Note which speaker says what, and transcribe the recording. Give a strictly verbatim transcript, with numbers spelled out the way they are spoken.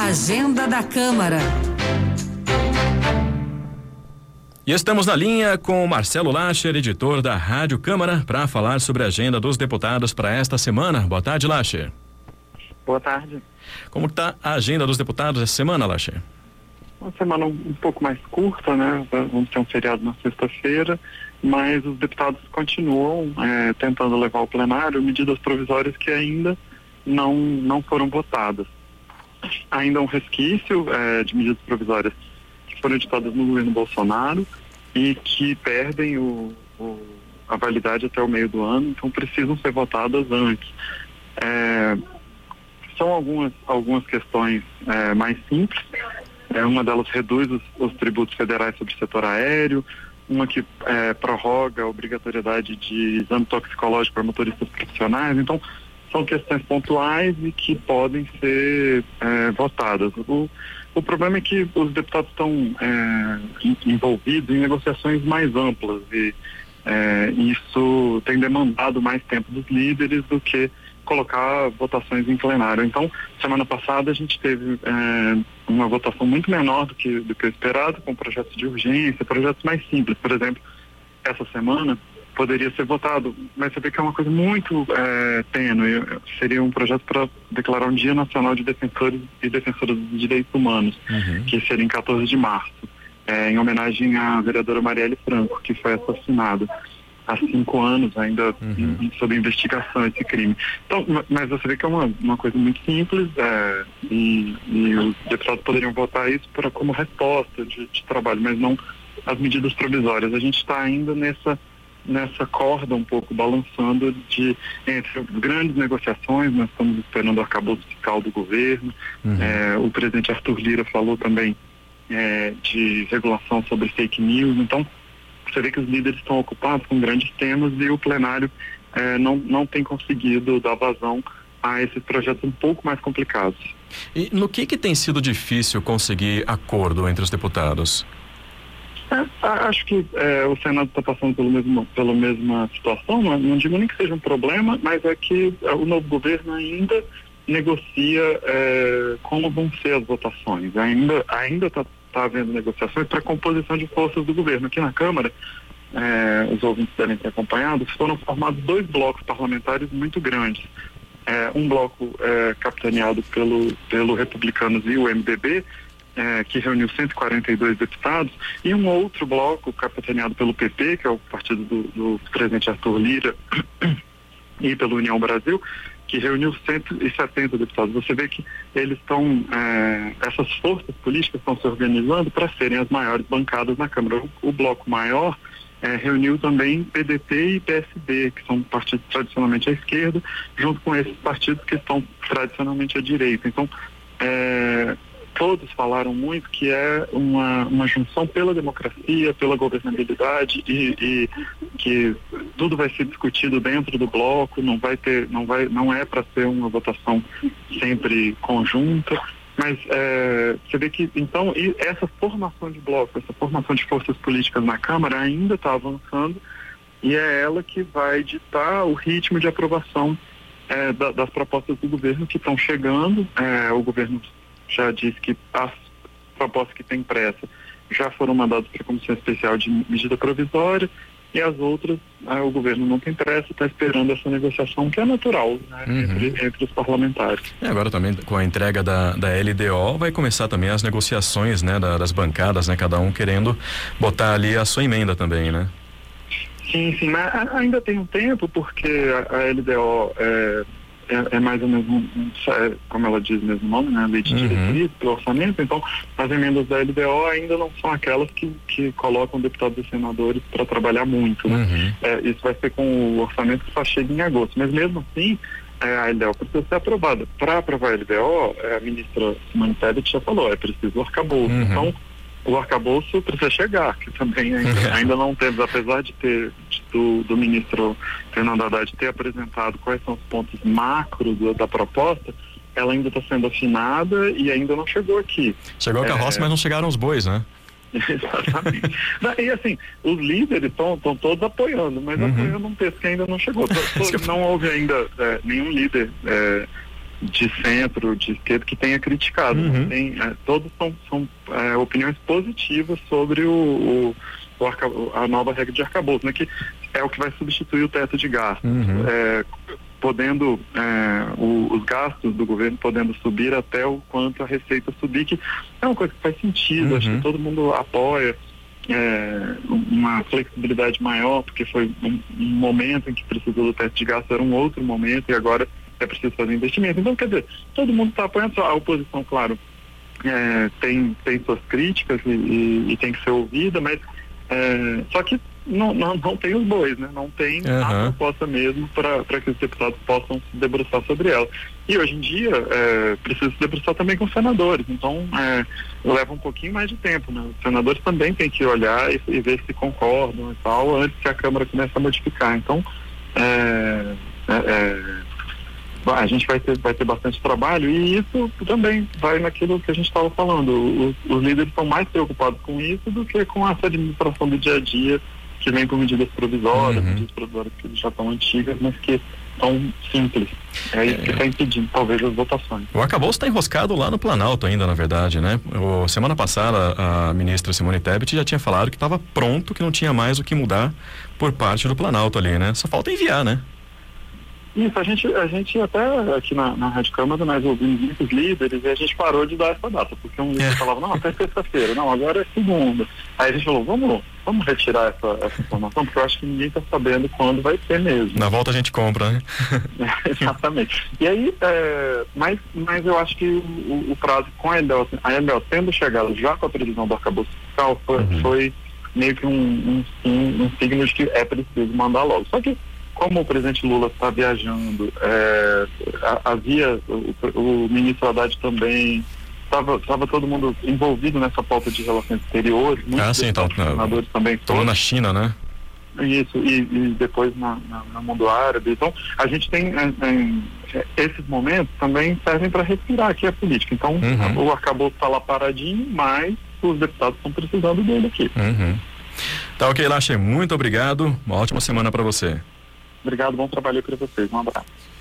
Speaker 1: Agenda da Câmara.
Speaker 2: E estamos na linha com o Marcelo Lacher, editor da Rádio Câmara, para falar sobre a agenda dos deputados para esta semana. Boa tarde, Lacher.
Speaker 3: Boa tarde.
Speaker 2: Como está a agenda dos deputados essa semana, Lacher?
Speaker 3: Uma semana um, um pouco mais curta, né? Vamos ter um feriado na sexta-feira, mas os deputados continuam é, tentando levar ao plenário medidas provisórias que ainda não, não foram votadas. Ainda um resquício é, de medidas provisórias que foram editadas no governo Bolsonaro e que perdem o, o, a validade até o meio do ano, então precisam ser votadas antes. É, são algumas, algumas questões é, mais simples. É, uma delas reduz os, os tributos federais sobre o setor aéreo, uma que é, prorroga a obrigatoriedade de exame toxicológico para motoristas profissionais. Então, são questões pontuais e que podem ser é, votadas. O, o problema é que os deputados estão é, envolvidos em negociações mais amplas e é, isso tem demandado mais tempo dos líderes do que colocar votações em plenário. Então, semana passada a gente teve é, uma votação muito menor do que, do que o esperado, com projetos de urgência, projetos mais simples. Por exemplo, essa semana poderia ser votado, mas você vê que é uma coisa muito é, tênue. Seria um projeto para declarar um Dia Nacional de Defensores e Defensoras dos Direitos Humanos, uhum. que seria em quatorze de março, é, em homenagem à vereadora Marielle Franco, que foi assassinada há cinco anos ainda uhum. em, sob investigação esse crime. Então, mas você vê que é uma, uma coisa muito simples é, e, e os deputados poderiam votar isso pra, como resposta de, de trabalho, mas não as medidas provisórias. A gente está ainda nessa nessa corda um pouco balançando de entre grandes negociações. Nós estamos esperando o arcabouço fiscal do governo. Uhum. É, o presidente Arthur Lira falou também é, de regulação sobre fake news. Então, você vê que os líderes estão ocupados com grandes temas e o plenário eh, não, não tem conseguido dar vazão a esses projetos um pouco mais complicados.
Speaker 2: E no que que tem sido difícil conseguir acordo entre os deputados?
Speaker 3: É, acho que eh, o Senado está passando pelo mesmo, pela mesma situação, não, não digo nem que seja um problema, mas é que eh, o novo governo ainda negocia eh, como vão ser as votações. Ainda ainda está está havendo negociações para a composição de forças do governo. Aqui na Câmara, eh, os ouvintes devem ter acompanhado, foram formados dois blocos parlamentares muito grandes. Eh, um bloco eh, capitaneado pelo, pelo Republicanos e o M D B, eh, que reuniu cento e quarenta e dois deputados, e um outro bloco capitaneado pelo P P, que é o partido do, do presidente Arthur Lira, e pela União Brasil, que reuniu cento e setenta deputados. Você vê que eles estão, é, essas forças políticas estão se organizando para serem as maiores bancadas na Câmara. O, o bloco maior é, reuniu também P D T e P S D, que são partidos tradicionalmente à esquerda, junto com esses partidos que estão tradicionalmente à direita. Então, é, todos falaram muito que é uma, uma junção pela democracia, pela governabilidade e, e que tudo vai ser discutido dentro do bloco, não vai ter, não vai, não é para ser uma votação sempre conjunta, mas é, você vê que então e essa formação de bloco, essa formação de forças políticas na Câmara ainda está avançando e é ela que vai ditar o ritmo de aprovação é, da, das propostas do governo que estão chegando. É, o governo já disse que as propostas que têm pressa já foram mandadas para a Comissão Especial de Medida Provisória e as outras, ah, o governo não tem pressa, está esperando essa negociação que é natural, né, uhum. entre, entre os parlamentares.
Speaker 2: E agora também com a entrega da, da L D O vai começar também as negociações, né, da, das bancadas, né, cada um querendo botar ali a sua emenda também, né?
Speaker 3: Sim, sim, mas ainda tem um tempo porque a, a L D O é, É, é mais ou menos, um, um, como ela diz mesmo o nome, né? Lei de diretriz, uhum. do orçamento. Então, as emendas da L D O ainda não são aquelas que, que colocam deputados e senadores para trabalhar muito, né? Uhum. É, isso vai ser com o orçamento que só chega em agosto. Mas mesmo assim, é, a L D O precisa ser aprovada. Para aprovar a L D O, é, a ministra Simone Tebet já falou, é preciso o arcabouço. Uhum. Então, o arcabouço precisa chegar, que também ainda, ainda não temos, apesar de ter de, do, do ministro Fernando Haddad ter apresentado quais são os pontos macro do, da proposta, ela ainda está sendo afinada e ainda não chegou aqui.
Speaker 2: Chegou a carroça, é... mas não chegaram os bois, né?
Speaker 3: Exatamente. E assim, os líderes estão todos apoiando, mas uhum. apoiando um texto que ainda não chegou. Não houve ainda é, nenhum líder é, de centro, de esquerda, que tenha criticado.
Speaker 2: Uhum.
Speaker 3: Tem, é, todos são, são é, opiniões positivas sobre o, o, o arca, a nova regra de arcabouço, né, que é o que vai substituir o teto de gastos.
Speaker 2: Uhum.
Speaker 3: É, podendo, é, o, os gastos do governo podendo subir até o quanto a receita subir, que é uma coisa que faz sentido,
Speaker 2: uhum.
Speaker 3: acho que todo mundo apoia. É, uma flexibilidade maior, porque foi um, um momento em que precisou do teto de gasto, era um outro momento, e agora é preciso fazer investimento. Então, quer dizer, todo mundo está apoiando, a oposição, claro, é, tem, tem suas críticas e, e, e tem que ser ouvida, mas é, só que não, não, não tem os bois, né? Não tem uhum. a proposta mesmo para que os deputados possam se debruçar sobre ela. E hoje em dia é, precisa se debruçar também com os senadores, então é, leva um pouquinho mais de tempo, né? Os senadores também têm que olhar e, e ver se concordam e tal, antes que a Câmara comece a modificar. Então, é, é, é, a gente vai ter, vai ter bastante trabalho, e isso também vai naquilo que a gente estava falando. Os, os líderes estão mais preocupados com isso do que com essa administração do dia a dia, que vem com medidas provisórias, uhum. medidas provisórias que já estão antigas, mas que são simples. É isso é. que está impedindo, talvez, as votações.
Speaker 2: O arcabouço está enroscado lá no Planalto ainda, na verdade, né? O, semana passada, a ministra Simone Tebet já tinha falado que estava pronto, que não tinha mais o que mudar por parte do Planalto ali, né? Só falta enviar, né?
Speaker 3: Isso, a gente, a gente até aqui na, na Rádio Câmara, nós ouvimos muitos líderes e a gente parou de dar essa data, porque um líder é. falava, não, até sexta-feira, não, agora é segunda. Aí a gente falou, vamos, vamos retirar essa, essa informação, porque eu acho que ninguém está sabendo quando vai ser mesmo.
Speaker 2: Na volta a gente compra, né?
Speaker 3: Exatamente. E aí, é, mas, mas eu acho que o, o prazo com a Endel, a Endel tendo chegado já com a previsão do arcabouço fiscal, foi, uhum. foi meio que um, um, um, um signo de que é preciso mandar logo. Só que como o presidente Lula está viajando, é, havia o, o ministro Haddad também, estava todo mundo envolvido nessa pauta de relações exteriores, muitos
Speaker 2: ah, sim, então,
Speaker 3: senadores também
Speaker 2: estão na China, né?
Speaker 3: Isso, e, e depois na, na, no mundo árabe. Então, a gente tem, em, esses momentos também servem para respirar aqui a política. Então, uhum. o arcabouço está lá paradinho, mas os deputados estão precisando dele aqui.
Speaker 2: Uhum. Tá ok, Lache, muito obrigado, uma ótima semana para você.
Speaker 3: Obrigado, bom trabalho para vocês. Um abraço.